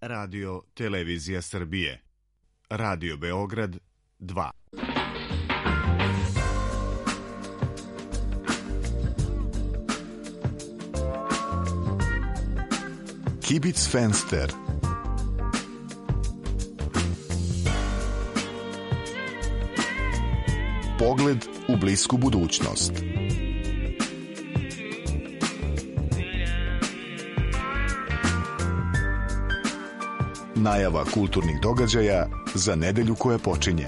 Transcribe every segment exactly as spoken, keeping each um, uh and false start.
Radio Televizija Srbije. Radio Beograd dva. Kibic Fenster. Pogled u blisku budućnost. Najava kulturnih događaja za nedelju koja počinje.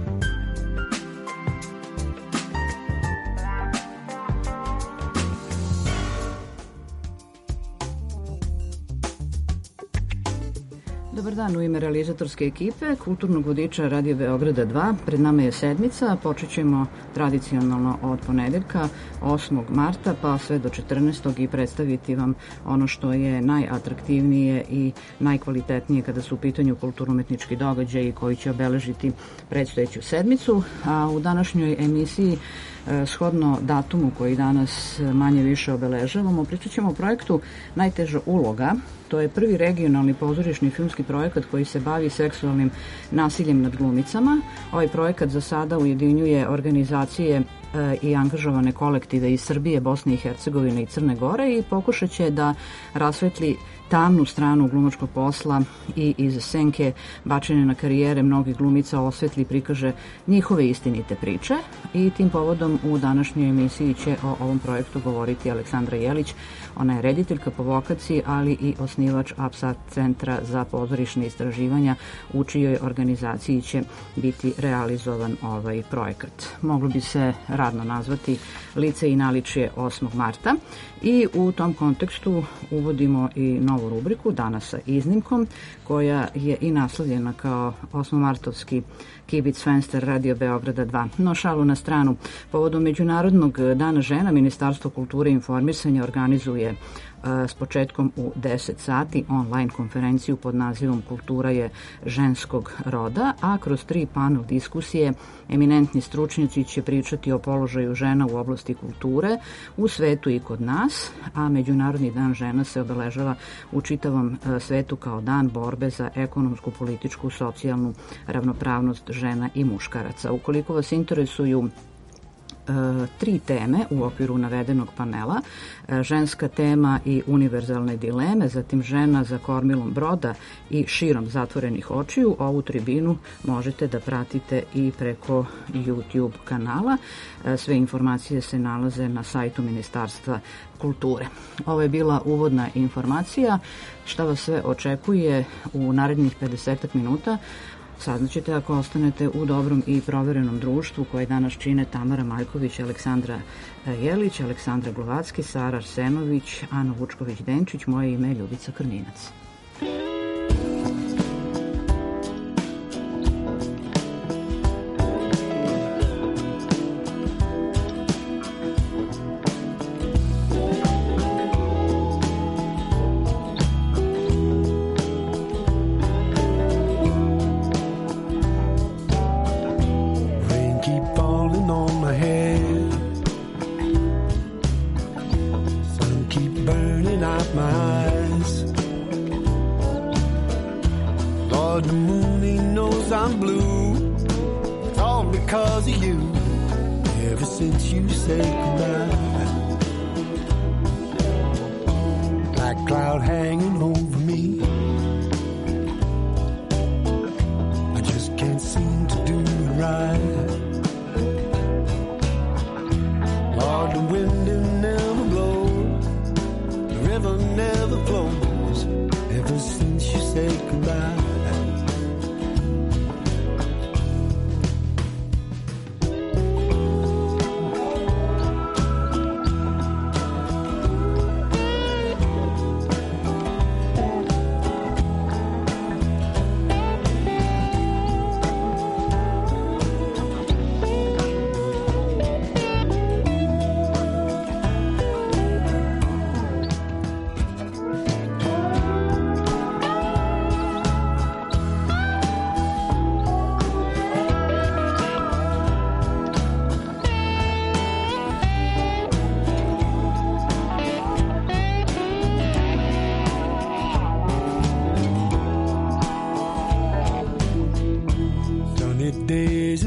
Dobar dan, u ime realizatorske ekipe Kulturnog vodiča Radio Beograda dva. Pred nama je sedmica, počet ćemo tradicionalno od ponedeljka osmog marta pa sve do četrnaestog i predstaviti vam ono što je najatraktivnije i najkvalitetnije kada su u pitanju kulturno-umetnički događaji koji će obeležiti predstojeću sedmicu. A u današnjoj emisiji, shodno datumu koji danas manje više obeležavamo, pričat ćemo o projektu Najteža uloga. To je prvi regionalni pozorišni filmski projekat koji se bavi seksualnim nasiljem nad glumicama. Ovaj projekat za sada ujedinjuje organizacije i angažovane kolektive iz Srbije, Bosne i Hercegovine i Crne Gore i pokušat će da rasvetli tamnu stranu glumačkog posla i iz senke bačene na karijere mnogih glumica osvetli i prikaže njihove istinite priče. I tim povodom u današnjoj emisiji će o ovom projektu govoriti Aleksandra Jelić. Ona je rediteljka po vokaciji, ali i osnivač APSAT centra za pozorišne istraživanja, u čijoj organizaciji će biti realizovan ovaj projekat. Moglo bi se radno nazvati Lice i naličje osmog marta i u tom kontekstu uvodimo i novu rubriku Danas sa iznimkom, koja je i naslovljena kao osmomartovski Kibic Fenster Radio Beograda dva. No, šalu na stranu. Povodom Međunarodnog dana žena, Ministarstvo kulture i informisanja organizuje s početkom u deset sati online konferenciju pod nazivom Kultura je ženskog roda, a kroz tri panel diskusije eminentni stručnjaci će pričati o položaju žena u oblasti kulture u svetu i kod nas, a Međunarodni dan žena se obeležava u čitavom svetu kao dan borbe za ekonomsku, političku, socijalnu ravnopravnost žena i muškaraca. Ukoliko vas interesuju tri teme u okviru navedenog panela, ženska tema i univerzalne dileme, zatim žena za kormilom broda i širom zatvorenih očiju, ovu tribinu možete da pratite i preko YouTube kanala. Sve informacije se nalaze na sajtu Ministarstva kulture. Ovo je bila uvodna informacija. Šta vas sve očekuje u narednih pedeset minuta saznaćete ako ostanete u dobrom i proverenom društvu koje danas čine Tamara Maljković, Aleksandra Jelić, Aleksandra Glovacki, Sara Arsenović, Ana Vučković-Denčić, moje ime je Ljubica Krninac.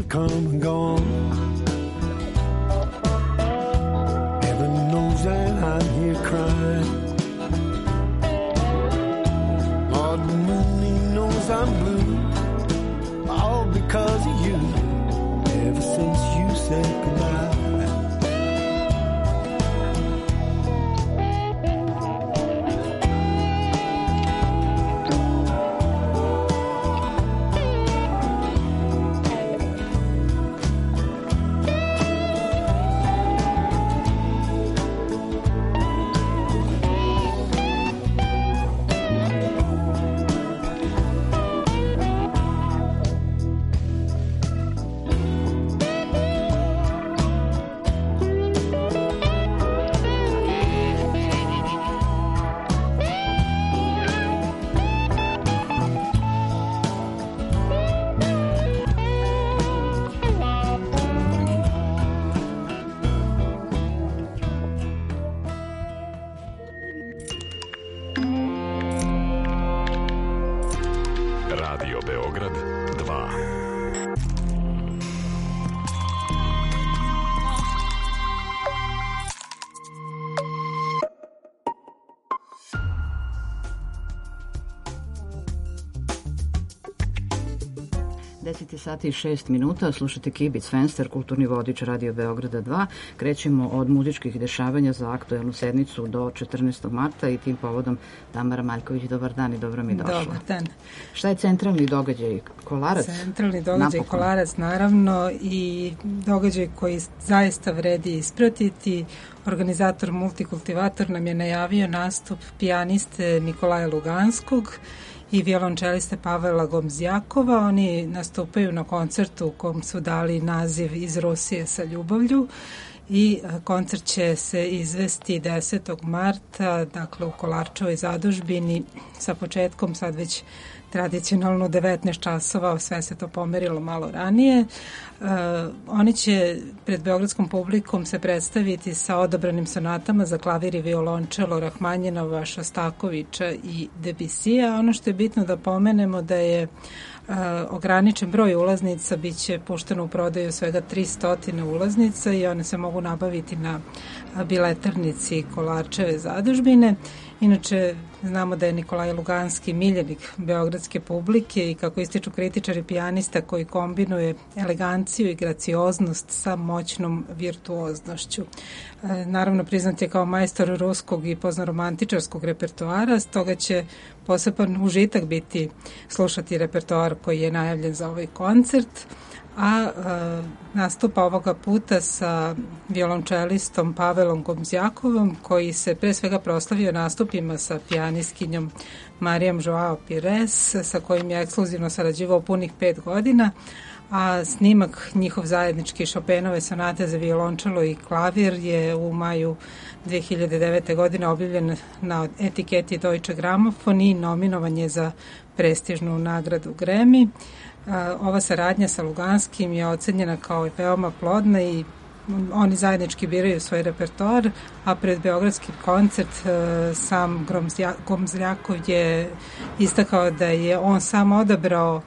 come and gone. Heaven knows that I'm here crying. Lord, the moon, he knows I'm blue, all because of you. Ever since you said goodbye. deset sati i šest minuta, slušate Kibic Fenster, kulturni vodič Radio Beograda dva. Krećemo od muzičkih dešavanja za aktuelnu sednicu do četrnaestog marta i tim povodom Tamara Maljković, dobar dan i dobro mi došla. Dobar dan. Šta je centralni događaj? Kolarac? Centralni događaj Napokon. Kolarac, naravno, i događaj koji zaista vredi ispratiti. Organizator Multikultivator nam je najavio nastup pijaniste Nikolaja Luganskog i violončeliste Pavela Gomzjakova. Oni nastupaju na koncertu u kom su dali naziv Iz Rusije sa ljubavlju i koncert će se izvesti desetog marta, dakle u Kolarčevoj zadužbini sa početkom sad već tradicionalno devetnaest časova, sve se to pomerilo malo ranije. Uh, oni će pred beogradskom publikom se predstaviti sa odabranim sonatama za klavir i violončelo Rahmanjinova, Šostakovića i Debusija. Ono što je bitno da pomenemo da je Uh, ograničen broj ulaznica, bit će pušteno u prodaju svega tristo ulaznica i one se mogu nabaviti na biletarnici Kolarčeve zadužbine. Inače, znamo da je Nikolaj Luganski miljenik beogradske publike i kako ističu kritičari, pijanista koji kombinuje eleganciju i gracioznost sa moćnom virtuoznošću. E, naravno, priznat je kao majstor ruskog i poznoromantičarskog repertoara, stoga će poseban užitak biti slušati repertoar koji je najavljen za ovaj koncert, a e, nastupa ovoga puta sa violončelistom Pavelom Gomzjakovom, koji se pre svega proslavio nastupima sa pijanistkinjom Marijom Joao Pires, sa kojim je ekskluzivno sarađivao punih pet godina, a snimak njihov zajednički Chopinove sonate za violončelo i klavir je u maju dve hiljade devete. godine objavljen na etiketi Deutsche Grammophon i nominovan je za prestižnu nagradu Grammy. Ova saradnja sa Luganskim je ocenjena kao veoma plodna i oni zajednički biraju svoj repertoar, a pred beogradski koncert sam Gomzjakov je istakao da je on sam odabrao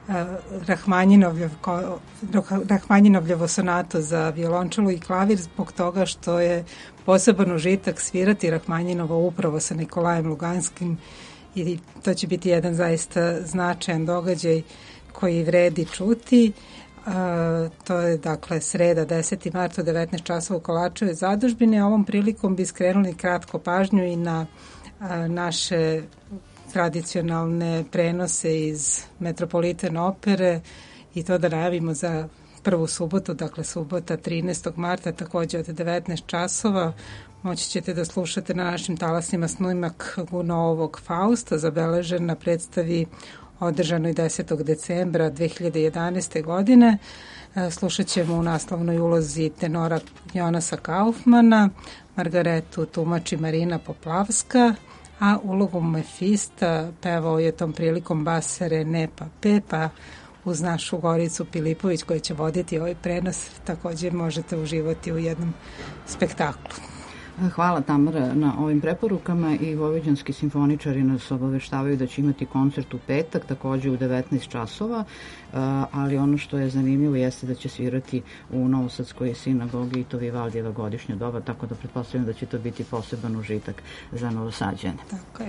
Rahmanjinovljevo sonatu za violončelo i klavir zbog toga što je poseban užitak svirati Rahmanjinovo upravo sa Nikolajem Luganskim i to će biti jedan zaista značajan događaj koji vredi čuti. Uh, to je dakle sreda deseti mart u devetnaest časova u Kolarčevoj zadužbini. Ovom prilikom bi skrenuli kratko pažnju i na uh, naše tradicionalne prenose iz Metropolitan opere i to da najavimo za prvu subotu, dakle subota trinaestog marta, takođe od devetnaest časova. Moći ćete da slušate na našim talasima snimak Gunovog Fausta, zabeležen na predstavi održanoj desetog decembra dve hiljade jedanaeste. godine. Slušat ćemo u naslovnoj ulozi tenora Jonasa Kaufmana, Margaretu tumači Marina Poplavska, a ulogu Mefista pevao je tom prilikom bas Rene Pape, pa uz našu Goricu Pilipović koja će voditi ovaj prenos takođe možete uživati u jednom spektaklu. Hvala Tamara na ovim preporukama i vojvođanski simfoničari nas obaveštavaju da će imati koncert u petak, takođe u devetnaest časova, ali ono što je zanimljivo jeste da će svirati u Novosadskoj sinagogi i to Vivaldijeva godišnja doba, tako da pretpostavljam da će to biti poseban užitak za Novosađane. Tako je.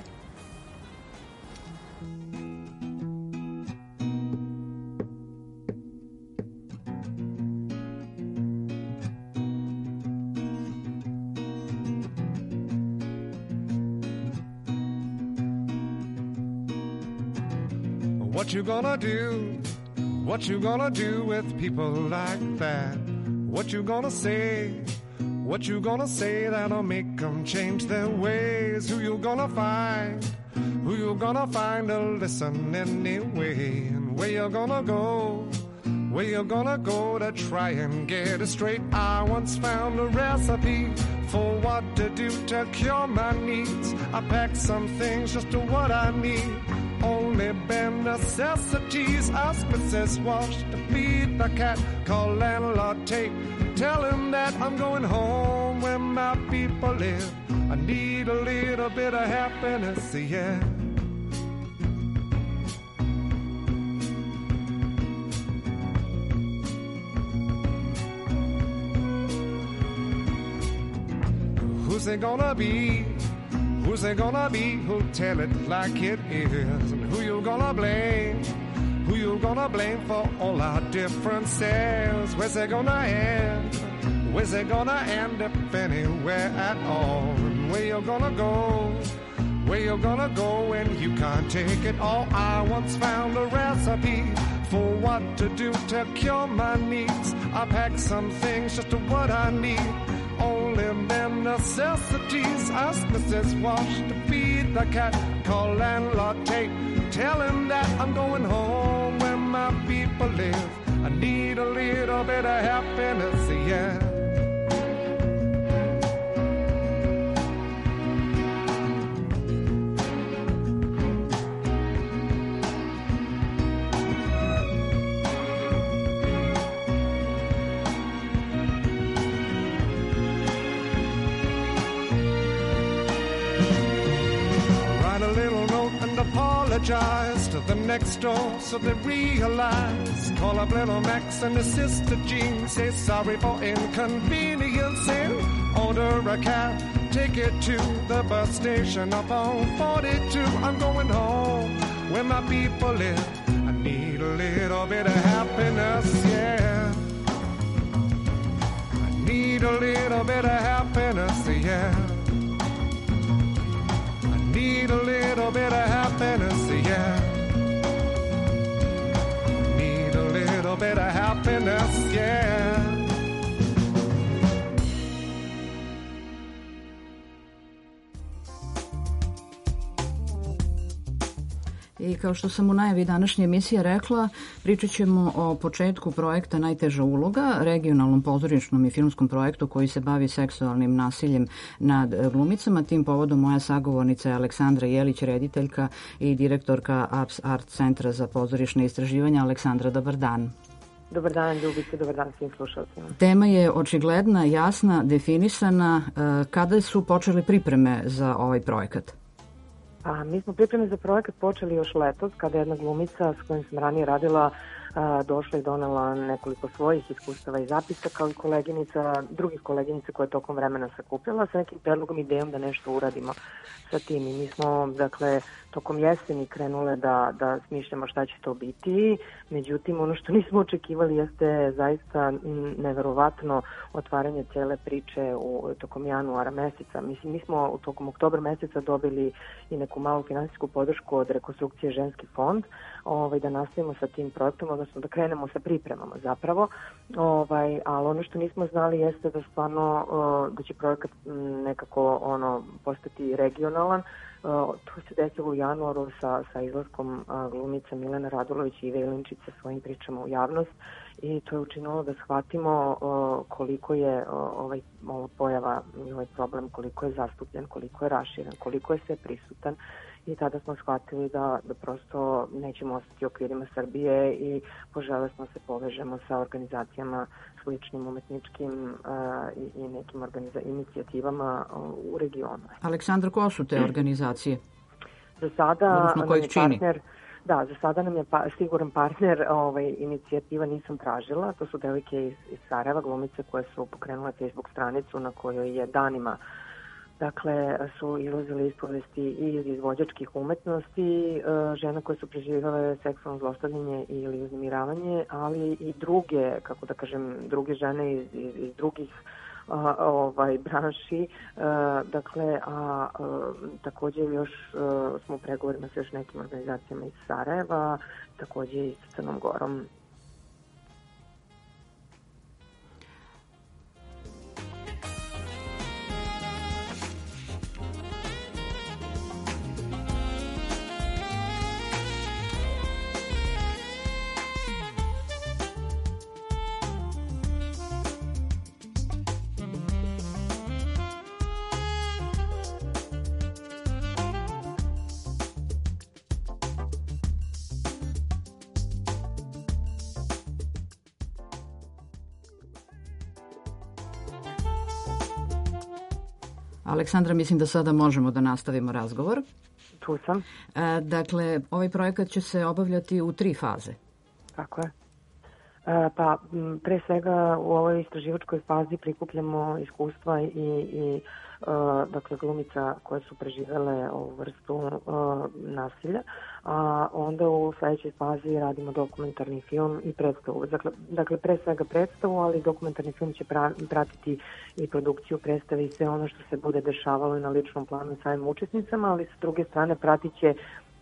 What you gonna do? What you gonna do with people like that? What you gonna say? What you gonna say that'll make them change their ways? Who you gonna find? Who you gonna find to listen anyway? And where you gonna go? Where you gonna go to try and get it straight? I once found a recipe for what to do to cure my needs. I packed some things just to what I need. Only bare necessities. Ask Missus Walsh to feed the cat. Call landlord Tate. Tell him that I'm going home where my people live. I need a little bit of happiness, yeah. Who's it gonna be? Who's it gonna be who'll tell it like it is? And who you gonna blame? Who you gonna blame for all our differences? Where's it gonna end? Where's it gonna end if anywhere at all? And where you gonna go? Where you gonna go when you can't take it all? I once found a recipe for what to do to cure my needs. I packed some things just to what I need. Only bare necessities. Ask Missus Walsh to feed the cat. Call landlord Tate. Tell him that I'm going home where my people live. I need a little bit of happiness, yeah. Apologize to the next door so they realize. Call up little Max and his sister Jean. Say sorry for inconveniencing. Order a cab, take it to the bus station up on forty-two. I'm going home where my people live. I need a little bit of happiness, yeah. I need a little bit of happiness, yeah. Need a little bit of happiness, yeah. Need a little bit of happiness, yeah. I kao što sam u najavi današnje emisije rekla, pričat ćemo o početku projekta Najteža uloga, regionalnom pozorišnom i filmskom projektu koji se bavi seksualnim nasiljem nad glumicama. Tim povodom moja sagovornica je Aleksandra Jelić, rediteljka i direktorka A P S Art Centra za pozorišne istraživanja. Aleksandra, dobar dan. Dobar dan, Ljubice, dobar dan svim slušalcima. Tema je očigledna, jasna, definisana. Kada su počele pripreme za ovaj projekat? A, mi smo pripreme za projekat počeli još letos, kada je jedna glumica s kojom sam ranije radila a, došla i donela nekoliko svojih iskustava i zapisa, kao i koleginica, drugih koleginica koje je tokom vremena sakupljala sa nekim predlogom, idejom da nešto uradimo sa tim. I mi smo, dakle, tokom jeseni krenule da, da smišljamo šta će to biti. Međutim, ono što nismo očekivali jeste zaista neverovatno otvaranje cele priče u tokom januara meseca. Mislim, mi smo u tokom oktobra meseca dobili i neku malu finansijsku podršku od Rekonstrukcije Ženski fond, ovaj, da nastavimo sa tim projektom, odnosno da krenemo sa pripremama zapravo. Ovaj, ali ono što nismo znali jeste da stvarno da će projekat nekako ono postati regionalan. To se desilo u januaru sa, sa izlaskom glumica Milena Radulović i Ive Ilinčić sa svojim pričama u javnost i to je učinilo da shvatimo koliko je ovaj, ova pojava i ovaj problem, koliko je zastupljen, koliko je raširen, koliko je sve prisutan i tada smo shvatili da, da prosto nećemo ostati u okvirima Srbije i požele smo se povežemo sa organizacijama sličnim umetničkim uh, i, i nekim organiza- inicijativama uh, u regionu. Aleksandra, ko su te organizacije? Za sada odnosno ko ih čini? Partner, da, za sada nam je pa, siguran partner ovaj, inicijativa Nisam tražila. To su devojke iz, iz Sarajeva, glumice koje su pokrenule Facebook stranicu na kojoj je danima dakle, su izlazile ispovesti i iz izvođačkih umetnosti, žena koje su preživjele seksualno zlostavljanje ili uznemiravanje, ali i druge, kako da kažem, druge žene iz, iz, iz drugih a, ovaj, branši. A, dakle, a, a takođe još a, smo u pregovorima sa još nekim organizacijama iz Sarajeva, takođe i sa Crnom Gorom. Aleksandra, mislim da sada možemo da nastavimo razgovor. Tu sam. E, dakle, ovaj projekat će se obavljati u tri faze. Tako je. E, pa, pre svega u ovoj istraživačkoj fazi prikupljamo iskustva i, i uh, dakle, glumica koje su preživele ovu vrstu uh, nasilja, a onda u sledećoj fazi radimo dokumentarni film i predstavu. Dakle, dakle pre svega predstavu, ali dokumentarni film će pra, pratiti i produkciju predstave i sve ono što se bude dešavalo i na ličnom planu samim učesnicama, ali sa druge strane pratit će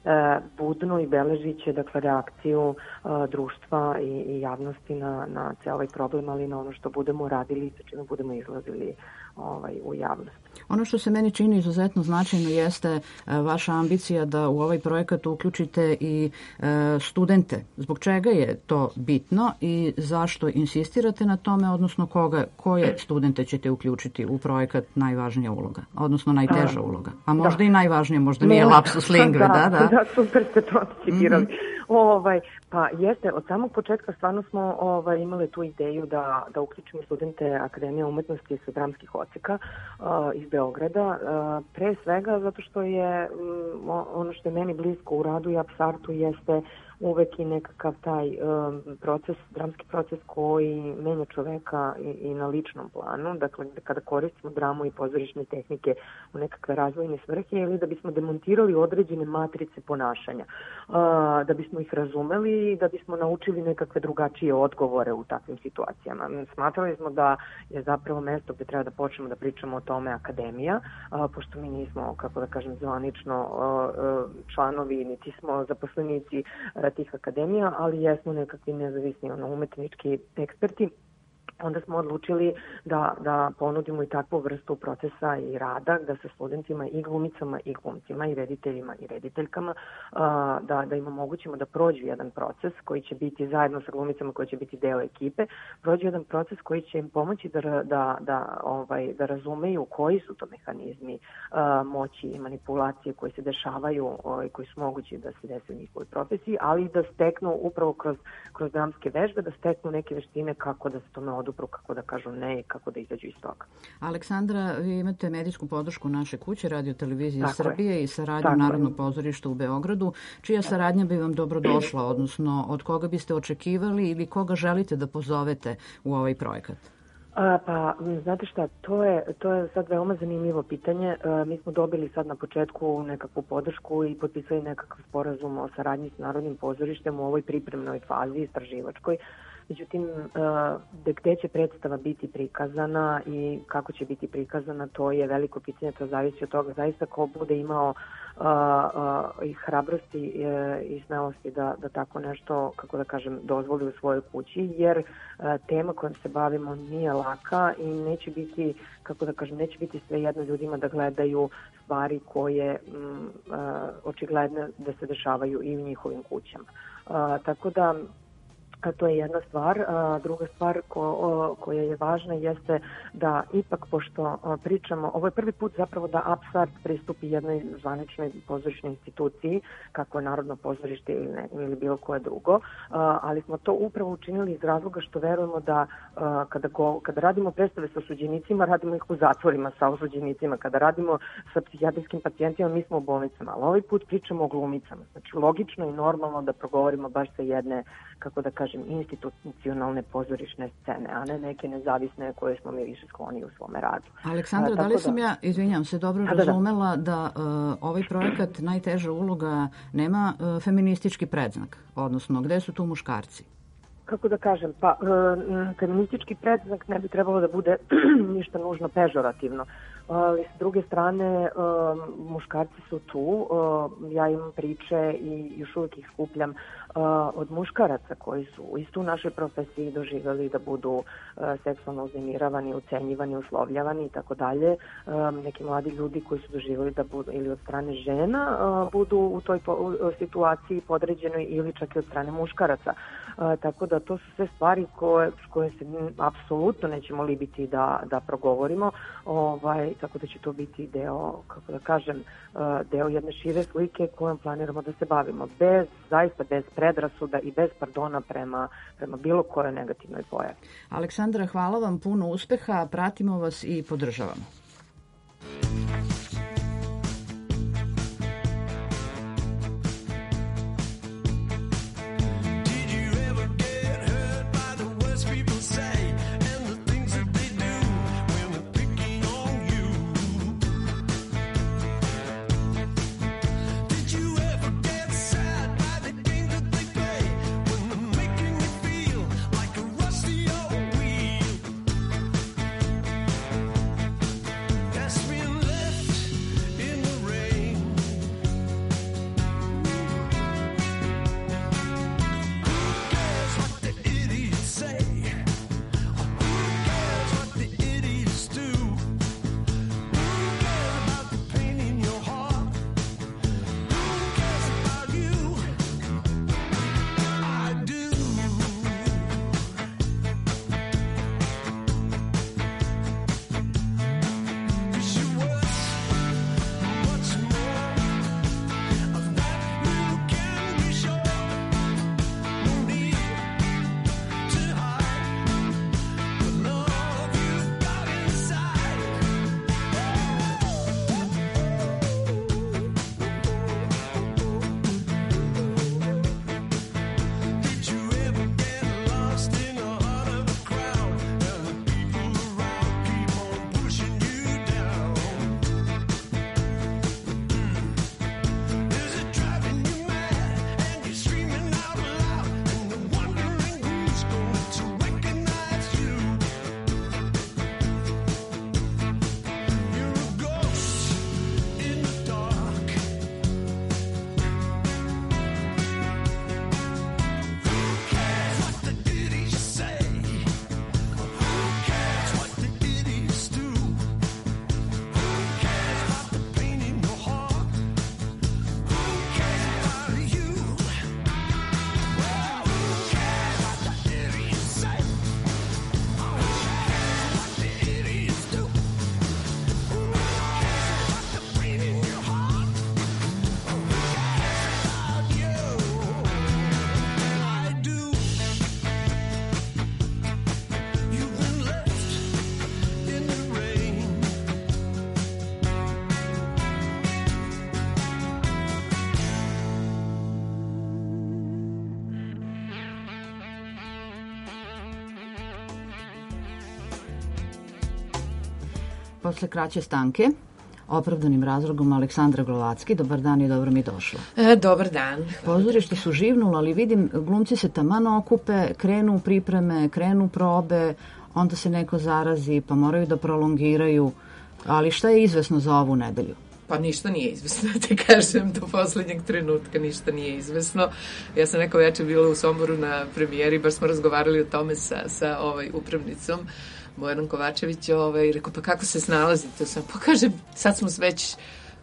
budno i beležit će, dakle, reakciju uh, društva i, i javnosti na, na ceo ovaj problem, ali na ono što budemo radili i sa čime budemo izlazili ovaj, u javnost. Ono što se meni čini izuzetno značajno jeste uh, vaša ambicija da u ovaj projekat uključite i uh, studente. Zbog čega je to bitno i zašto insistirate na tome, odnosno koga, koje studente ćete uključiti u projekat Najvažnija uloga, odnosno najteža a, uloga? A možda da. i najvažnija, možda nije lapsus lingve, da, da? da. Da, super ste to anticipirali. Mm-hmm. Ovaj, pa jeste, od samog početka stvarno smo ovaj, imali tu ideju da, da uključimo studente Akademije umetnosti sa dramskih odseka uh, iz Beograda. Uh, pre svega zato što je um, ono što je meni blisko u radu i Apsartu jeste uvek i nekakav taj um, proces, dramski proces koji menja čoveka i, i na ličnom planu. Dakle, kada koristimo dramu i pozorišne tehnike u nekakve razvojne svrhe ili da bismo demontirali određene matrice ponašanja, uh, da bismo ih razumeli i da bismo naučili nekakve drugačije odgovore u takvim situacijama. Smatrali smo da je zapravo mesto gde treba da počnemo da pričamo o tome akademija, uh, pošto mi nismo, kako da kažem, zvanično uh, članovi, niti smo zaposlenici uh, tih akademija, ali jesmo nekakvi nezavisni ono, umetnički eksperti. Onda smo odlučili da, da ponudimo i takvu vrstu procesa i rada, da sa studentima i glumicama i glumcima i rediteljima i rediteljkama da, da im omogućimo da prođu jedan proces koji će biti zajedno sa glumicama koji će biti deo ekipe, prođu jedan proces koji će im pomoći da, da, da, ovaj, da razumeju koji su to mehanizmi moći i manipulacije koji se dešavaju i koji su mogući da se desi u njihovoj profesiji, ali da steknu upravo kroz, kroz dramske vežbe, da steknu neke veštine kako da se tome odupru, kako da kažu ne i kako da izađu iz toga. Aleksandra, vi imate medijsku podršku naše kuće, Radio Televizije Tako Srbije je. i saradnju Tako Narodnog je. pozorišta u Beogradu. Čija saradnja bi vam dobro došla, odnosno od koga biste očekivali ili koga želite da pozovete u ovaj projekat? A, pa, znate šta, to je, to je sad veoma zanimljivo pitanje. A, mi smo dobili sad na početku nekakvu podršku i potpisali nekakav sporazum o saradnji s Narodnim pozorištem u ovoj pripremnoj fazi, istraživačkoj. Međutim, gde će predstava biti prikazana i kako će biti prikazana, to je veliko pitanje, to zavisi od toga zaista ko bude imao i hrabrosti i smelosti da, da tako nešto, kako da kažem, dozvoli u svojoj kući, jer tema kojom se bavimo nije laka i neće biti, kako da kažem, neće biti svejedno ljudima da gledaju stvari koje m, očigledne da se dešavaju i u njihovim kućama. Tako da A to je jedna stvar. A druga stvar ko, o, koja je važna jeste da ipak, pošto o, pričamo, ovo je prvi put zapravo da Apsart pristupi jednoj zvaničnoj pozorišnoj instituciji, kako je Narodno pozorište ili, ne, ili bilo koje drugo, a, ali smo to upravo učinili iz razloga što verujemo da a, kada, go, kada radimo predstave sa osuđenicima, radimo ih u zatvorima sa osuđenicima. Kada radimo sa psihijatrijskim pacijentima, mi smo u bolnicama, ali ovaj put pričamo o glumicama. Znači, logično i normalno da progovorimo baš sa jedne, kako da kažem, institucionalne pozorišne scene, a ne neke nezavisne koje smo mi više skloni u svome radu. Aleksandra, a, da li sam da... ja, izvinjam se, dobro a, razumela da, da. da uh, ovaj projekat Najteža uloga nema uh, feministički predznak, odnosno gde su tu muškarci? Kako da kažem, pa uh, feministički predznak ne bi trebalo da bude ništa nužno pežorativno. Ali s druge strane, uh, muškarci su tu, uh, ja imam priče i još uvijek ih skupljam uh, od muškaraca koji su isto u našoj profesiji doživjeli da budu uh, seksualno uznemiravani, ucenjivani, uslovljavani i tako dalje. Neki mladi ljudi koji su doživjeli da budu ili od strane žena uh, budu u toj po, u situaciji podređenoj ili čak i od strane muškaraca. Uh, tako da to su sve stvari koje, koje se apsolutno nećemo libiti da, da progovorimo, ovaj, tako da će to biti deo, kako da kažem, deo jedne šire slike kojom planiramo da se bavimo, bez, zaista bez predrasuda i bez pardona prema, prema bilo kojoj negativnoj pojavi. Aleksandra, hvala vam, puno uspeha, pratimo vas i podržavamo. Posle kraće stanke, opravdanim razlogom Aleksandra Glovacki. Dobar dan i dobro mi došla. E, dobar dan. Pozorište su živnulo, ali vidim, glumci se taman okupe, krenu pripreme, krenu probe, onda se neko zarazi, pa moraju da prolongiraju. Ali šta je izvesno za ovu nedelju? Pa ništa nije izvesno, da te kažem, do poslednjeg trenutka ništa nije izvesno. Ja sam neko večer bila u Somboru na premijeri, baš smo razgovarali o tome sa, sa ovaj, upravnicom, Bojanom Kovačević, ovaj, rekao, pa kako se snalazite? Sam, pa kaže, sad smo već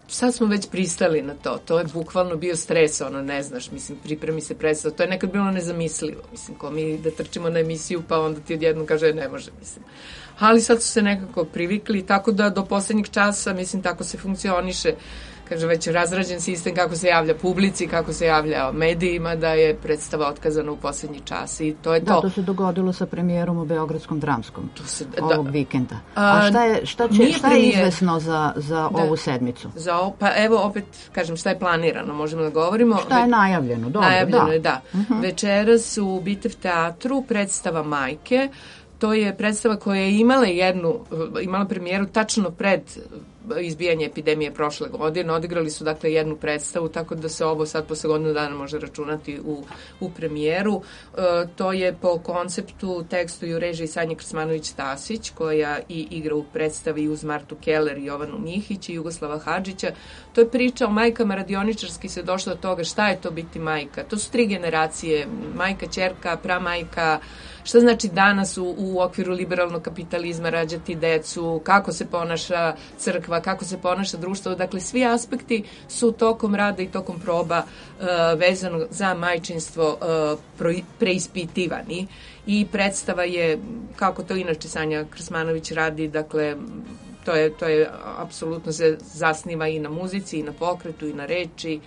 sad smo već pristali na to. To je bukvalno bio stres, ono, ne znaš, mislim, pripremi se predstav. To je nekad bilo nezamislivo, mislim, ko mi da trčimo na emisiju, pa onda ti odjednom kaže, ne može, mislim. Ali sad su se nekako privikli, tako da do poslednjeg časa, mislim, tako se funkcioniše, kaže, već razrađen sistem kako se javlja publici, kako se javlja medijima, da je predstava otkazana u poslednji čas i to je da, to. Da, to se dogodilo sa premijerom u Beogradskom dramskom to se, da, ovog vikenda. A, a šta je, šta će, šta je izvesno za, za da, ovu sedmicu? Za, pa evo opet, kažem, šta je planirano, možemo da govorimo. Šta je najavljeno? Dobro, najavljeno da. je, da. Uh-huh. Večeras u Bitev teatru predstava Majke. To je predstava koja je imala jednu, imala premijeru tačno pred izbijanje epidemije prošle godine. Odigrali su dakle jednu predstavu, tako da se ovo sad posle godinu dana može računati u, u premijeru. E, to je po konceptu, tekstu i u režiji Sanje Krsmanović-Tasić, koja i igra u predstavi uz Martu Keller i Jovanu Mihić i Jugoslava Hadžića. To je priča o majkama, radioničarski se došlo do toga šta je to biti majka. To su tri generacije, majka, ćerka, pramajka, šta znači danas u, u okviru liberalnog kapitalizma rađati decu, kako se ponaša crkva, kako se ponaša društvo. Dakle, svi aspekti su tokom rada i tokom proba uh, vezano za majčinstvo uh, pro, preispitivani i predstava je, kako to inače Sanja Krsmanović radi, dakle, to je, to je apsolutno se zasniva i na muzici, i na pokretu, i na reči.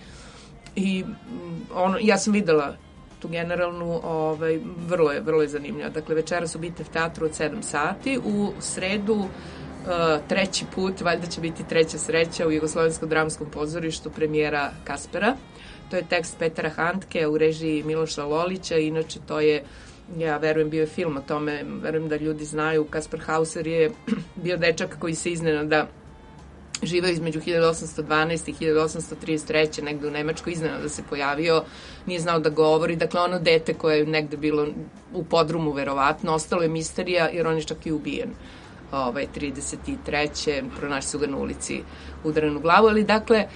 I ono, ja sam videla tu generalnu, ovaj, vrlo je, vrlo je zanimljiva. Dakle, večeras u Bitev teatru od sedam sati, u sredu uh, treći put, valjda će biti treća sreća u Jugoslovenskom dramskom pozorištu, premijera Kaspera. To je tekst Petra Handke u režiji Miloša Lolića, inače to je, ja verujem, bio je film o tome, verujem da ljudi znaju, Kaspar Hauser je bio dečak koji se iznenada živeo između hiljadu osamsto dvanaeste i hiljadu osamsto trideset treće negde u Nemačkoj, iznenada se pojavio, nije znao da govori, dakle ono dete koje je negde bilo u podrumu verovatno, ostalo je misterija jer on je čak i ubijen. Ovaj, trideset treće pronašli su ga na ulici udaren u glavu, ali dakle e,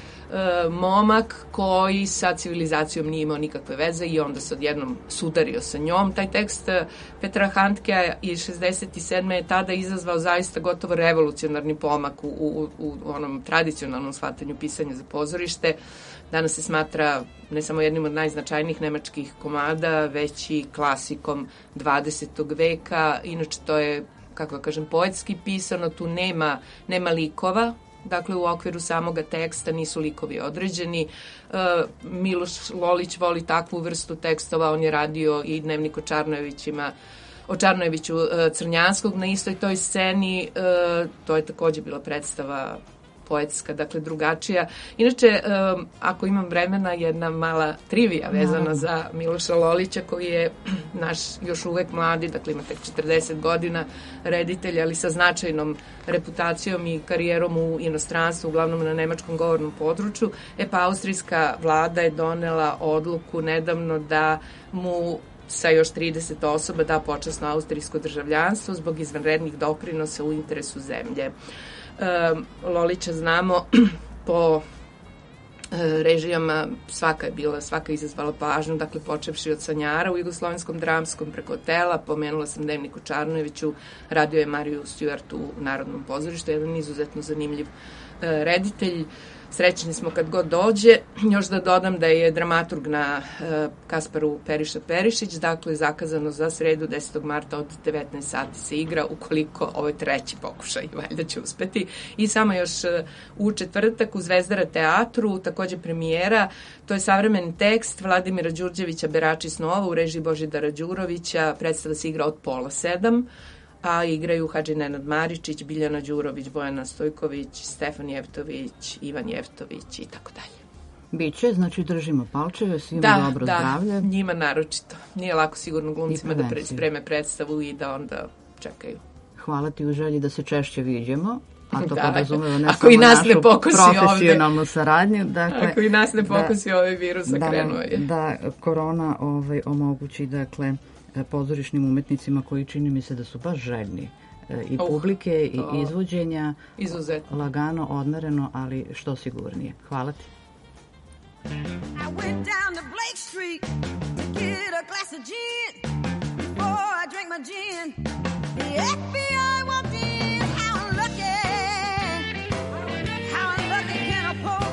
momak koji sa civilizacijom nije imao nikakve veze i onda se odjednom sudario sa njom. Taj tekst Petra Handke iz šezdeset sedme je tada izazvao zaista gotovo revolucionarni pomak u, u, u onom tradicionalnom shvatanju pisanja za pozorište. Danas se smatra ne samo jednim od najznačajnijih nemačkih komada, već i klasikom dvadesetog veka. Inače to je, kako da kažem, poetski pisano, tu nema, nema likova, dakle u okviru samoga teksta nisu likovi određeni. E, Miloš Lolić voli takvu vrstu tekstova, on je radio i Dnevnik o Čarnojevićima, o Čarnojeviću e, Crnjanskog na istoj toj sceni, e, to je takođe bila predstava poetska, dakle drugačija. Inače, um, ako imam vremena, jedna mala trivija vezana za Miloša Lolića, koji je naš još uvek mladi, dakle ima tek četrdeset godina, reditelj, ali sa značajnom reputacijom i karijerom u inostranstvu, uglavnom na nemačkom govornom području. E pa, austrijska vlada je donela odluku nedavno da mu sa još trideset osoba da počasno austrijsko državljanstvo zbog izvanrednih doprinosa u interesu zemlje. Um, Lolića znamo po uh, režijama, svaka je bila, svaka je izazvala pažnju, dakle počevši od Sanjara u Jugoslovenskom dramskom preko Tela, pomenula sam Dnevnik o Čarnojeviću, radio je Mariju Stewart u Narodnom pozorištu, jedan izuzetno zanimljiv uh, reditelj. Srećni smo kad god dođe. Još da dodam da je dramaturg na uh, Kasparu Periša Perišić, dakle zakazano za sredu desetog marta od devetnaest sati se igra, ukoliko ovo je treći pokušaj, valjda će uspeti. I samo još uh, u četvrtak u Zvezdara teatru, takođe premijera, to je savremeni tekst Vladimira Đurđevića Berači snova u režiji Božidara Đurovića, predstava se igra od pola sedam, a igraju Hadži Nenad Maričić, Biljana Đurović, Bojana Stojković, Stefan Jevtović, Ivan Jevtović i tako dalje. Biće, znači držimo palčeve, svima da, dobro da, zdravlje. Da, njima naročito. Nije lako sigurno glumcima da pre, spreme predstavu i da onda čekaju. Hvala ti u želji da se češće vidimo. A to da, podrazumeva ne ako samo i nas našu ne pokusi profesionalnu ovde, saradnju. Dakle, ako i nas ne pokusi da, ovaj virus, da, krenuo je. Da korona ovaj, omogući, dakle, pozorišnim umetnicima koji čini mi se da su baš željni i publike uh, i to, izvođenja. Izuzetno. Lagano, odmereno, ali što sigurnije. Hvala ti. I went down to Blake Street to get a glass of gin. Before I drank my gin, the F B I walked in. How unlucky, how unlucky can a poor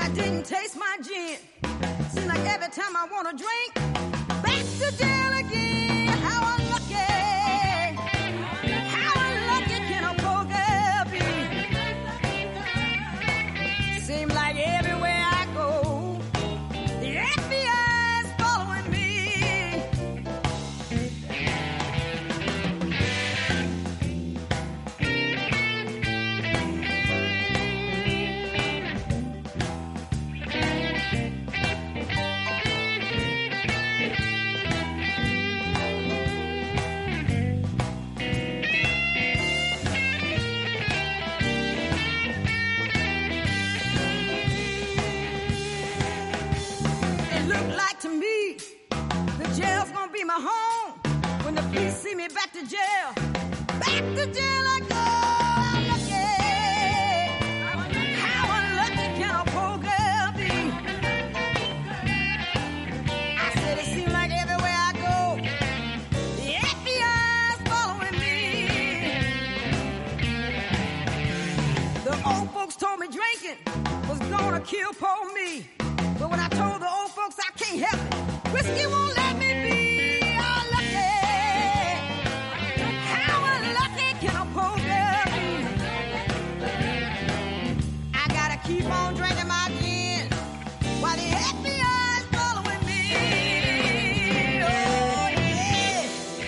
I didn't taste my gin. Seems like every time I want to drink, back to jail again. How unlucky, how unlucky can a poor girl be? Seems like everywhere I go, the F B I's following me. Look like to me, the jail's gonna be my home. When the police see me back to jail, back to jail I go. Unlucky, how unlucky can a poor girl be? I said it seems like everywhere I go, the F B I's following me. The old folks told me drinking was gonna kill poor me. But when I told the old folks I can't help it, whiskey won't let me be. Unlucky, how unlucky can a poor girl be? I gotta keep on drinking my gin while the F B I's following me. Oh yeah.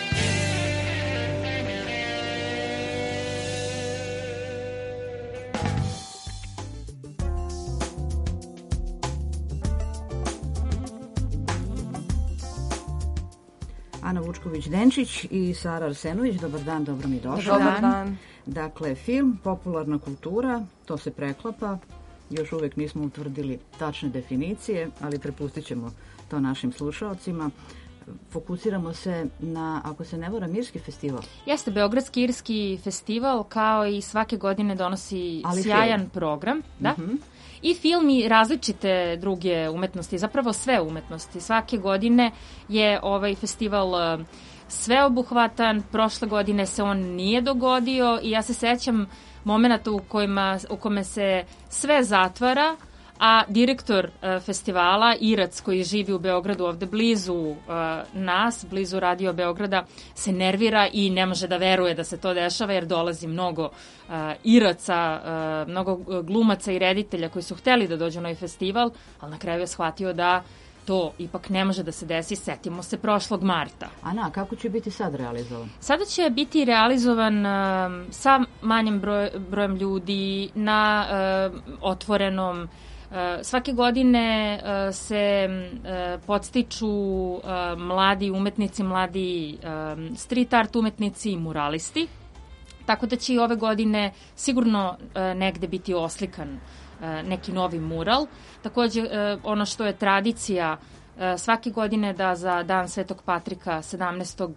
Ana Vučković-Denčić i Sara Arsenović, dobar dan, dobro mi došli. Dobar dan. Dakle, film, popularna kultura, to se preklapa, još uvek nismo utvrdili tačne definicije, ali prepustit ćemo to našim slušaocima. Fokusiramo se na, ako se ne varam, irski festival. Jeste, Beogradski irski festival kao i svake godine donosi Ali sjajan film. program. Da? Mhm. I film i različite druge umetnosti, zapravo sve umetnosti. Svake godine je ovaj festival uh, sveobuhvatan, prošle godine se on nije dogodio i ja se sećam momenata u, kojima, u kome se sve zatvara, a direktor uh, festivala, Irac, koji živi u Beogradu ovde blizu uh, nas, blizu Radio Beograda, se nervira i ne može da veruje da se to dešava jer dolazi mnogo uh, Iraca, uh, mnogo glumaca i reditelja koji su hteli da dođu na ovaj festival, ali na kraju je shvatio da to ipak ne može da se desi. Setimo se prošlog marta. Ana, kako će biti sad realizovan? Sada će biti realizovan uh, sa manjim broj, brojem ljudi na uh, otvorenom. Uh, svake godine uh, se uh, podstiču uh, mladi umetnici, mladi uh, street art umetnici i muralisti, tako da će i ove godine sigurno uh, negde biti oslikan uh, neki novi mural. Takođe, uh, ono što je tradicija uh, svake godine da za Dan Svetog Patrika sedamnaestog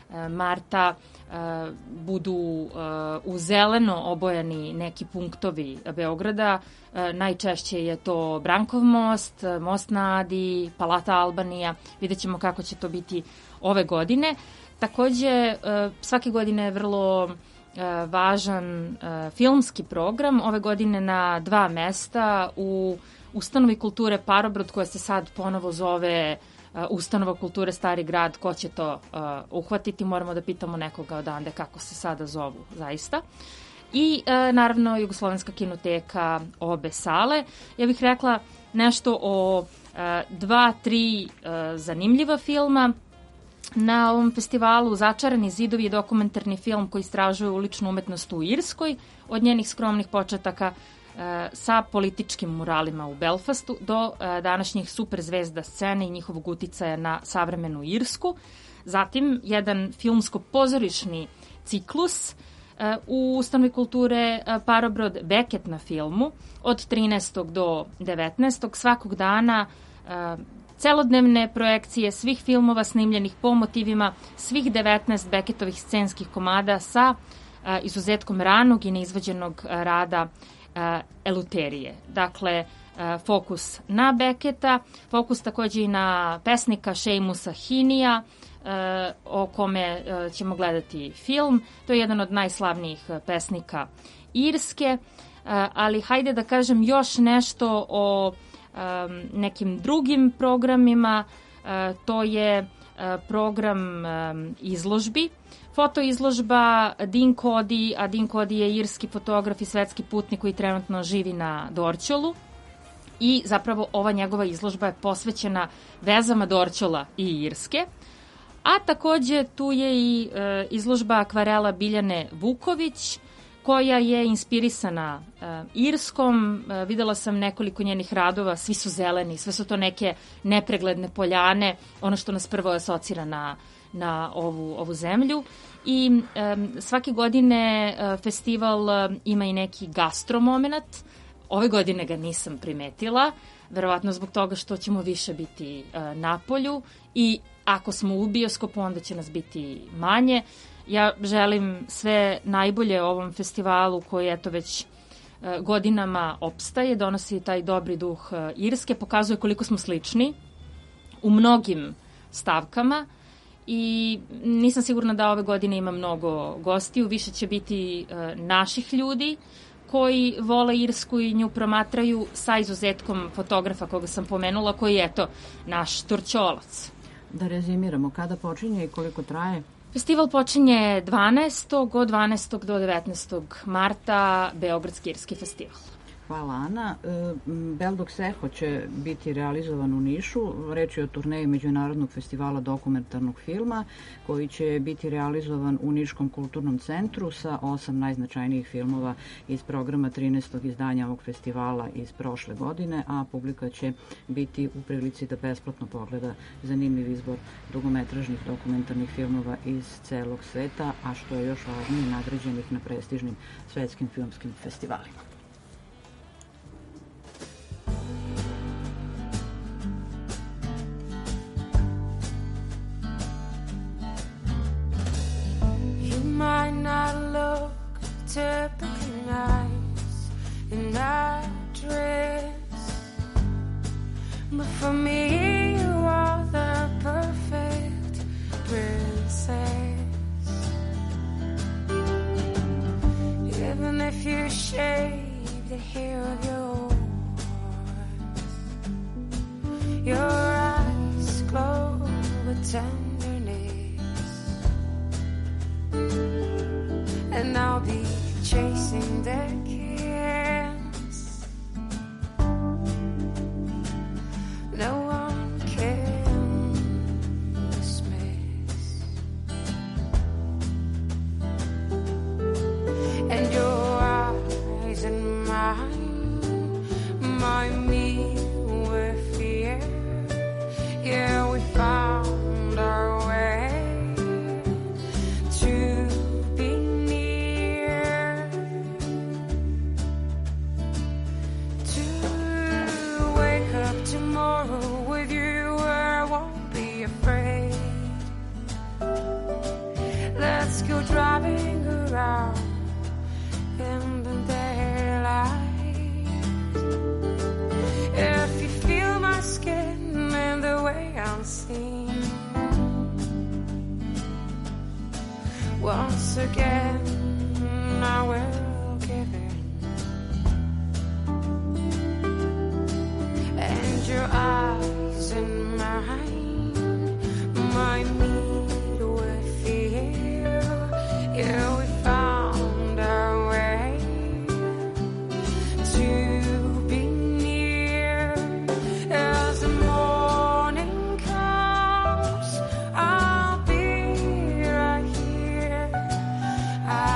marta uh, budu uh, u zeleno obojani neki punktovi Beograda. Uh, najčešće je to Brankov most, Most na Adi, Palata Albanija. Vidjet ćemo kako će to biti ove godine. Takođe, uh, svake godine je vrlo uh, važan uh, filmski program. Ove godine na dva mesta u Ustanovi kulture Parobrod, koja se sad ponovo zove Uh, Ustanova kulture Stari grad. Ko će to uh, uhvatiti? Moramo da pitamo nekoga odande kako se sada zovu zaista. I uh, naravno Jugoslovenska kinoteka, obe sale. Ja bih rekla nešto o uh, dva, tri uh, zanimljiva filma. Na ovom festivalu Začarani zidovi je dokumentarni film koji istražuje uličnu umetnost u Irskoj, od njenih skromnih početaka sa političkim muralima u Belfastu do današnjih superzvezda scene i njihovog uticaja na savremenu Irsku. Zatim, jedan filmsko-pozorišni ciklus u Ustanovi kulture Parobrod, Beket na filmu, od trinaestog do devetnaestog svakog dana celodnevne projekcije svih filmova snimljenih po motivima svih devetnaest Beketovih scenskih komada sa izuzetkom ranog i neizvođenog rada Eluterije. Dakle, fokus na Beketa, fokus takođe i na pesnika Šejmusa Hinija, o kome ćemo gledati film. To je jedan od najslavnijih pesnika Irske, ali hajde da kažem još nešto o nekim drugim programima. To je program izložbi. Fotoizložba Dean Cody, a Dean Cody je irski fotograf i svetski putnik koji trenutno živi na Dorćolu. I zapravo ova njegova izložba je posvećena vezama Dorćola i Irske. A takođe tu je i e, izložba akvarela Biljane Vuković, koja je inspirisana e, Irskom. E, videla sam nekoliko njenih radova, svi su zeleni, sve su to neke nepregledne poljane, ono što nas prvo asocira na, na ovu, ovu zemlju. I e, svake godine e, festival e, ima i neki gastromomenat. Ove godine ga nisam primetila, verovatno zbog toga što ćemo više biti e, na polju i ako smo u bioskopu, onda će nas biti manje. Ja želim sve najbolje ovom festivalu koji eto već e, godinama opstaje, donosi taj dobri duh e, Irske, pokazuje koliko smo slični u mnogim stavkama i nisam sigurna da ove godine ima mnogo gostiju, više će biti e, naših ljudi koji vole Irsku i nju promatraju, sa izuzetkom fotografa koga sam pomenula, koji je eto naš Dorćolac. Da rezimiramo, kada počinje i koliko traje? Festival počinje dvanaestog od dvanaestog do devetnaestog marta, Beogradski irski festival. Hvala, Ana. Beldok Seho će biti realizovan u Nišu. Reč je o turneji Međunarodnog festivala dokumentarnog filma koji će biti realizovan u Niškom kulturnom centru sa osam najznačajnijih filmova iz programa trinaestog izdanja ovog festivala iz prošle godine, a publika će biti u prilici da besplatno pogleda zanimljiv izbor dugometražnih dokumentarnih filmova iz celog sveta, a što je još važnije, nagrađenih na prestižnim svetskim filmskim festivalima. Might not look typically nice in that dress, but for me you are the perfect princess. Even if you shave the hair of yours, your eyes glow with tenderness. And I'll be chasing their kiss. No one can dismiss. And your eyes and mine remind me with fear. Yeah, we found our way. Tomorrow with you I won't be afraid. Let's go driving around in the daylight. If you feel my skin and the way I'm seen, once again I will give in. Your eyes and mine remind me with fear. Yeah, we found our way to be near. As the morning comes, I'll be right here. I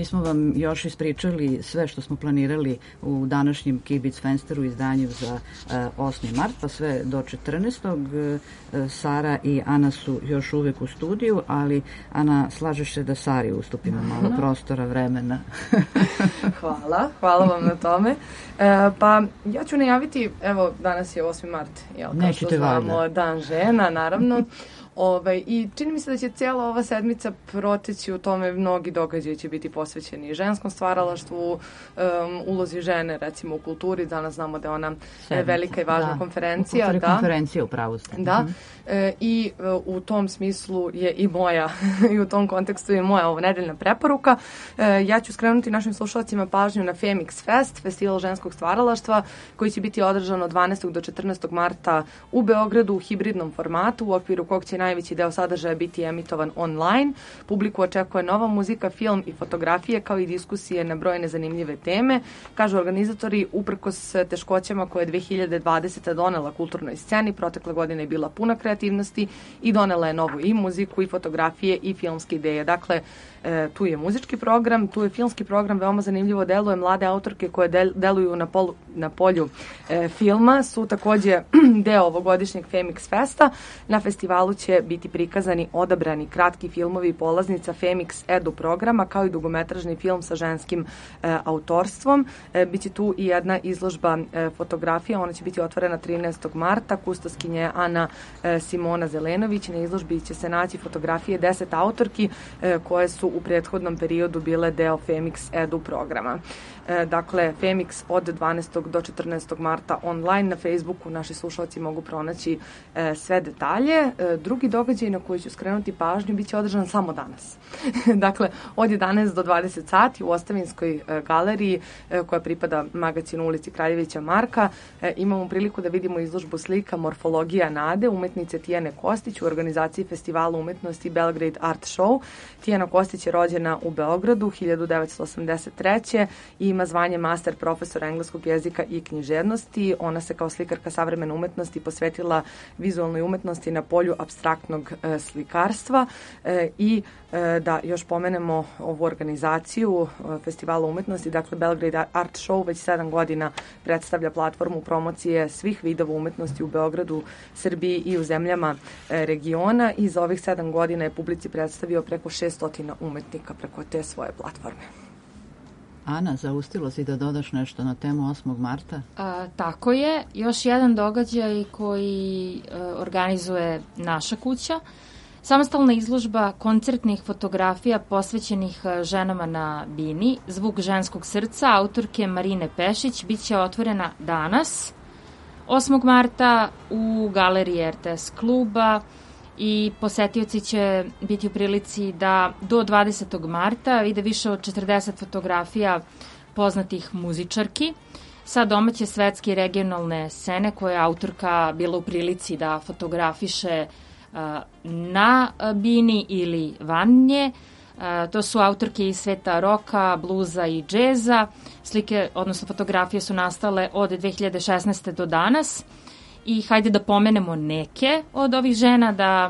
nismo vam još ispričali sve što smo planirali u današnjem Kibic Fensteru izdanju za osmi mart, pa sve do četrnaestog Sara i Ana su još uvek u studiju, ali Ana, slažeš se da Sari ustupimo malo prostora, vremena. Hvala, hvala vam na tome. E, pa ja ću najaviti, evo danas je osmi mart, jel, kao što znamo, Dan žena, naravno. Ove, I čini mi se da će cijela ova sedmica proteći u tome, mnogi događaji će biti posvećeni ženskom stvaralaštvu, um, ulozi žene recimo u kulturi. Danas znamo da je ona sedmica, velika i važna da. konferencija. Da, konferencija u pravu ste. Da, mm-hmm. e, i e, u tom smislu je i moja, i u tom kontekstu je moja ovo nedeljna preporuka. E, ja ću skrenuti našim slušalcima pažnju na Femix Fest, festival ženskog stvaralaštva, koji će biti održan od dvanaestog do četrnaestog marta u Beogradu u hibridnom formatu, u okviru kog će najveći deo sadržaja biti emitovan online. Publiku očekuje nova muzika, film i fotografije, kao i diskusije na brojne zanimljive teme. Kažu organizatori, uprkos teškoćama koje je dve hiljade dvadesete. donela kulturnoj sceni, protekle godine je bila puna kreativnosti i donela je novu i muziku, i fotografije, i filmske ideje. Dakle, e, tu je muzički program, tu je filmski program, veoma zanimljivo deluje. Mlade autorke koje del, deluju na, polu, na polju e, filma su takođe deo ovogodišnjeg Femix Festa. Na festivalu će biti prikazani odabrani kratki filmovi i polaznica Femix Edu programa, kao i dugometražni film sa ženskim e, autorstvom. E, biće tu i jedna izložba e, fotografija, ona će biti otvorena trinaestog marta, kustoskinje Ana e, Simona Zelenović. Na izložbi će se naći fotografije deset autorki e, koje su u prethodnom periodu bile deo Femix Edu programa. E, dakle, Femix od dvanaestog do četrnaestog marta online na Facebooku. Naši slušalci mogu pronaći e, sve detalje. E, drugi događaj na koji ću skrenuti pažnju biće održan samo danas. Dakle, od jedanaest do dvadeset sati u Ostavinskoj e, galeriji e, koja pripada magazinu ulici Kraljevića Marka e, imamo priliku da vidimo izložbu slika Morfologija nade umetnice Tijane Kostić u organizaciji Festivala umetnosti Belgrade Art Show. Tijana Kostić je rođena u Beogradu hiljadu devetsto osamdeset treće i ima zvanje master profesor engleskog jezika i književnosti. Ona se kao slikarka savremene umetnosti posvetila vizualnoj umetnosti na polju apstraktnog e, slikarstva e, i e, da još pomenemo ovu organizaciju e, Festivala umetnosti. Dakle, Belgrade Art Show već sedam godina predstavlja platformu promocije svih vidova umetnosti u Beogradu, Srbiji i u zemljama e, regiona i za ovih sedam godina je publici predstavio preko šeststo umetnika preko te svoje platforme. Ana, zaustilo si da dodaš nešto na temu osmog marta? A, tako je. Još jedan događaj koji e, organizuje naša kuća. Samostalna izložba koncertnih fotografija posvećenih ženama na bini, Zvuk ženskog srca, autorke Marine Pešić, bit će otvorena danas, osmog marta, u galeriji R T S kluba, i posetioci će biti u prilici da do dvadesetog marta vide više od četrdeset fotografija poznatih muzičarki sa domaće, svetske i regionalne scene koje je autorka bila u prilici da fotografiše uh, na bini ili van nje. Uh, to su autorke iz sveta roka, bluza i džeza. Slike, odnosno fotografije su nastale od dve hiljade šesnaeste. do danas. I hajde da pomenemo neke od ovih žena, da,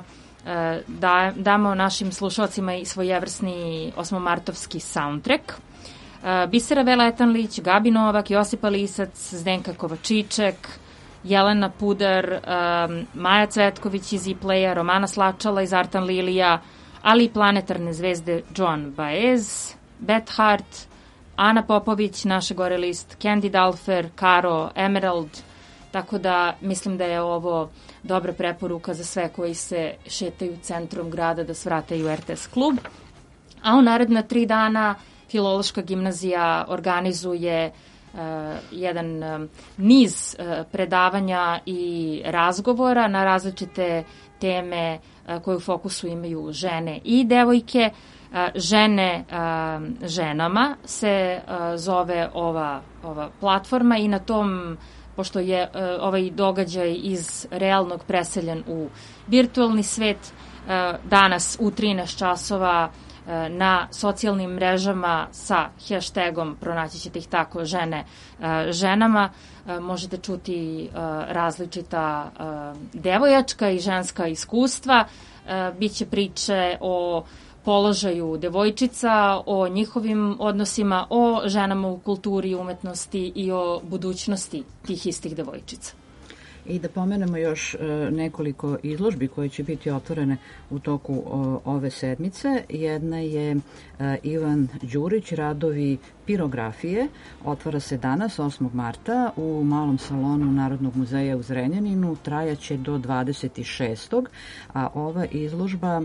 da damo našim slušalcima i svojevrsni osmomartovski soundtrack. Bisera Veletanlić, Gabi Novak, Josipa Lisac, Zdenka Kovačiček, Jelena Pudar, Maja Cvetković iz E-Playa, Romana Slačala iz Artan Lilija, ali i planetarne zvezde Joan Baez, Beth Hart, Ana Popović, naša gore list, Candy Dalfer, Caro Emerald. Tako da mislim da je ovo dobra preporuka za sve koji se šetaju centrom grada da svrate u R T S klub. A u naredna tri dana Filološka gimnazija organizuje uh, jedan um, niz uh, predavanja i razgovora na različite teme uh, koje u fokusu imaju žene i devojke. Uh, žene uh, ženama se uh, zove ova, ova platforma i na tom, pošto je uh, ovaj događaj iz realnog preseljen u virtualni svet, uh, danas u trinaest časova uh, na socijalnim mrežama sa hashtagom, pronaći ćete ih tako, žene uh, ženama, uh, možete čuti uh, različita uh, devojačka i ženska iskustva. Uh, biće priče o položaju devojčica, o njihovim odnosima, o ženama u kulturi i umetnosti i o budućnosti tih istih devojčica. I da pomenemo još nekoliko izložbi koje će biti otvorene u toku ove sedmice. Jedna je Ivan Đurić, radovi pirografije. Otvara se danas, osmog marta, u malom salonu Narodnog muzeja u Zrenjaninu. Trajaće do dvadeset šestog a ova izložba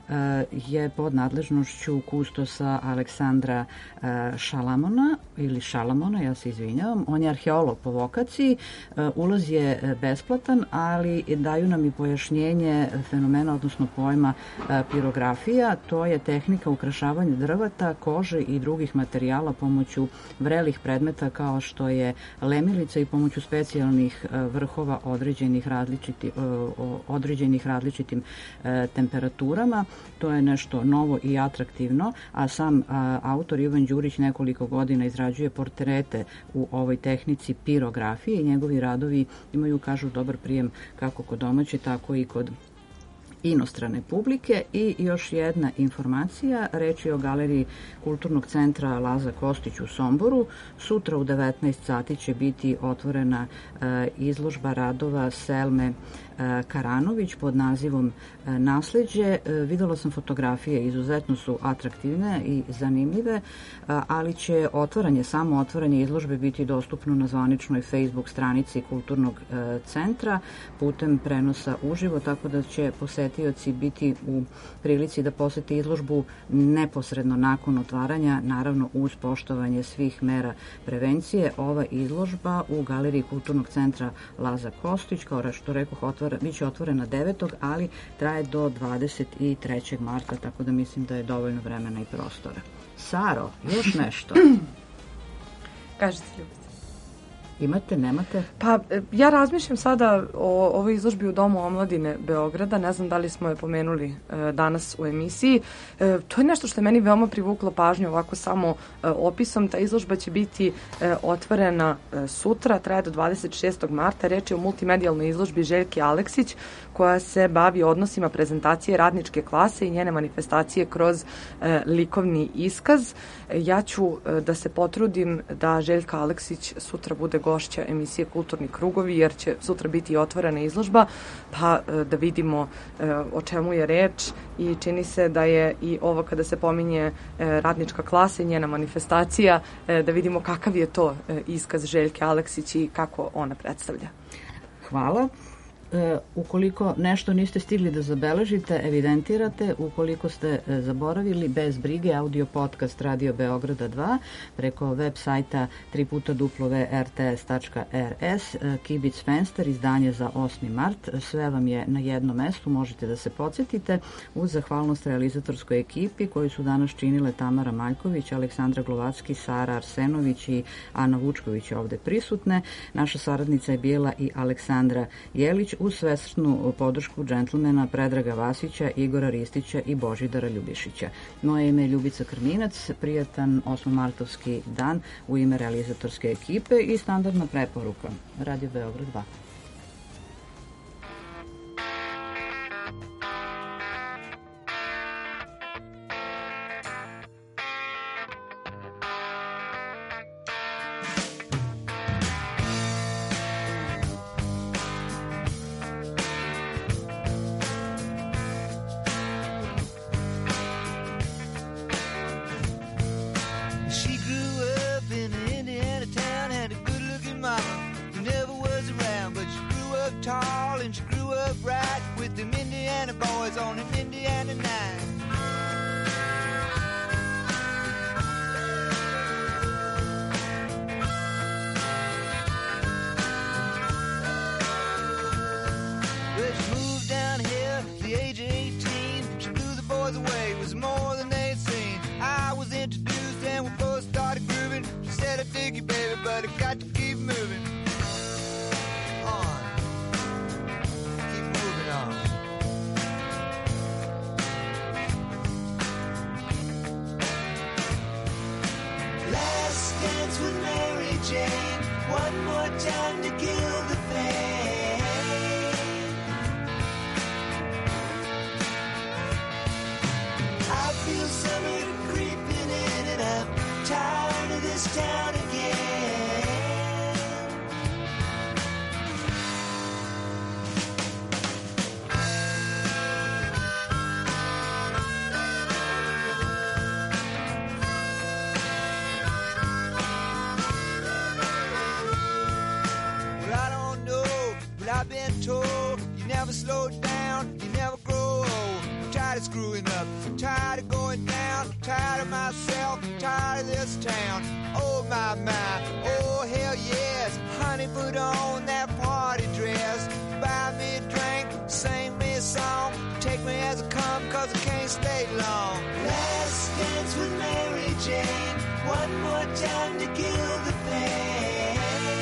je pod nadležnošću kustosa Aleksandra Šalamona ili Šalamona, ja se izvinjavam. On je arheolog po vokaciji, ulaz je besplatan, ali daju nam i pojašnjenje fenomena, odnosno pojma pirografija. To je tehnika ukrašavanja drveta, kože i drugih materijala pomoću vrelih predmeta kao što je lemilica i pomoću specijalnih vrhova određenih, različiti, određenih različitim temperaturama. To je nešto novo i atraktivno, a sam a, autor Ivan Đurić nekoliko godina izrađuje portrete u ovoj tehnici pirografije i njegovi radovi imaju, kažu, dobar prijem kako kod domaće, tako i kod inostrane publike. I još jedna informacija, reč je o galeriji Kulturnog centra Laza Kostić u Somboru. Sutra u devetnaest sati će biti otvorena e, izložba radova Selme Karanović pod nazivom Nasleđe. Videla sam fotografije, izuzetno su atraktivne i zanimljive, ali će otvaranje, samo otvaranje izložbe biti dostupno na zvaničnoj Facebook stranici Kulturnog centra putem prenosa uživo, tako da će posetioci biti u prilici da posete izložbu neposredno nakon otvaranja, naravno uz poštovanje svih mera prevencije. Ova izložba u galeriji Kulturnog centra Laza Kostić, kao što rekoh, otvara biće otvorena devetog ali traje do dvadeset trećeg marta, tako da mislim da je dovoljno vremena i prostora. Saro, još nešto? Kažete, Ljubica. Imate, nemate? Pa, ja razmišljam sada o ovoj izložbi u Domu omladine Beograda. Ne znam da li smo je pomenuli e, danas u emisiji. E, to je nešto što je meni veoma privuklo pažnju ovako samo e, opisom. Ta izložba će biti e, otvorena e, sutra, traje do dvadeset šestog marta. Reč je o multimedijalnoj izložbi Željke Aleksić, koja se bavi odnosima prezentacije radničke klase i njene manifestacije kroz e, likovni iskaz. E, ja ću e, da se potrudim da Željka Aleksić sutra bude gošća emisije Kulturni krugovi, jer će sutra biti otvorena izložba, pa da vidimo o čemu je reč. I čini se da je i ovo kada se pominje radnička klasa i njena manifestacija, da vidimo kakav je to iskaz Željke Aleksić i kako ona predstavlja. Hvala. E, ukoliko nešto niste stigli da zabeležite, evidentirate. Ukoliko ste e, zaboravili, bez brige, audio podcast Radio Beograda dva preko web sajta tri puta w r t s tačka r s, e, Kibic Fenster, izdanje za osmi mart. Sve vam je na jednom mestu, možete da se podsjetite, uz zahvalnost realizatorskoj ekipi koju su danas činile Tamara Maljković, Aleksandra Glovacki, Sara Arsenović i Ana Vučković ovde prisutne. Naša saradnica je bila i Aleksandra Jelić, uz svesrdnu podršku džentlmena Predraga Vasića, Igora Ristića i Božidara Ljubišića. Moje ime je Ljubica Krminac, prijatan osmomartovski dan u ime realizatorske ekipe i standardna preporuka Radio Beograd dva. Tall and she grew up right with them Indiana boys on an Indiana night. Well, she moved down here at the age of eighteen. She blew the boys away, it was more than they'd seen. I was introduced and we both started grooving. She said, I dig you, baby, but I got to keep moving. With Mary Jane, one more time to kill the pain. I feel slow it down, you never grow old. I'm tired of screwing up, tired of going down, tired of myself, tired of this town. Oh my, my, oh hell yes. Honey, put on that party dress. Buy me a drink, sing me a song. Take me as I come, cause I can't stay long. Last dance with Mary Jane. One more time to kill the pain.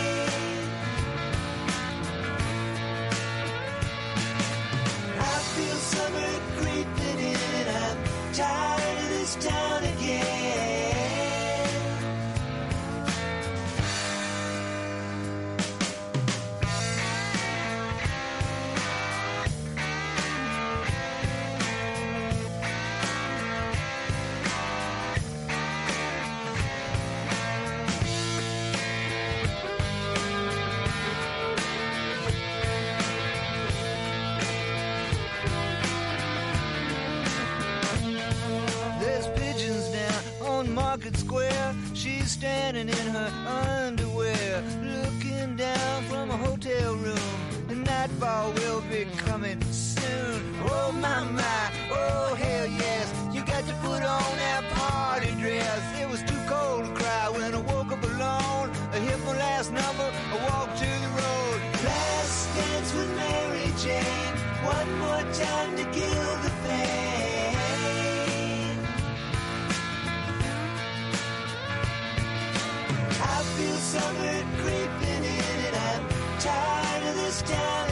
I feel summer creeping in. I'm tired of this town again. Market Square, she's standing in her underwear, looking down from a hotel room. The nightfall will be coming soon. Oh my, my, oh hell yes. You got to put on that party dress. It was too cold to cry when I woke up alone. I hit my last number, I walked to the road. Last dance with Mary Jane. One more time to kill the pain. I feel summer creeping in and I'm tired of this town.